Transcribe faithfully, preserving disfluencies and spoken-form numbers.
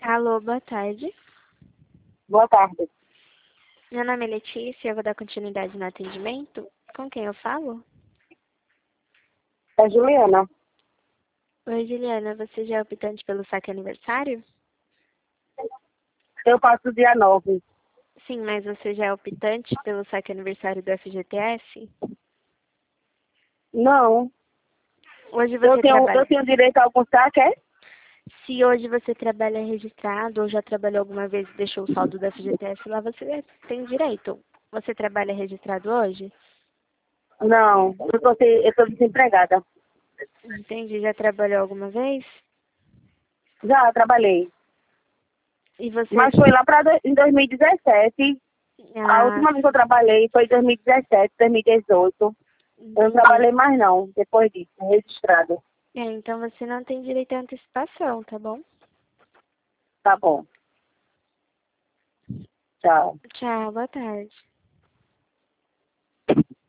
Alô, boa tarde. Boa tarde. Meu nome é Letícia, eu vou dar continuidade no atendimento. Com quem eu falo? É Juliana. Oi, Juliana, você já é optante pelo saque aniversário? Eu passo dia nove. Sim, mas você já é optante pelo saque aniversário do F G T S? Não. Hoje Eu você tenho, trabalha... eu tenho direito a algum saque, é? Se hoje você trabalha registrado ou já trabalhou alguma vez e deixou o saldo do F G T S lá, você tem direito. Você trabalha registrado hoje? Não. Eu tô, se- eu tô desempregada. Entendi. Já trabalhou alguma vez? Já trabalhei. E você... Mas foi lá pra do- em dois mil e dezessete. A Ah, última vez que eu trabalhei foi em dois mil e dezessete, dois mil e dezoito. Eu não entendi. trabalhei mais não, depois disso, registrado. É, então você não tem direito à antecipação, tá bom? Tá bom. Tchau. Tchau, boa tarde.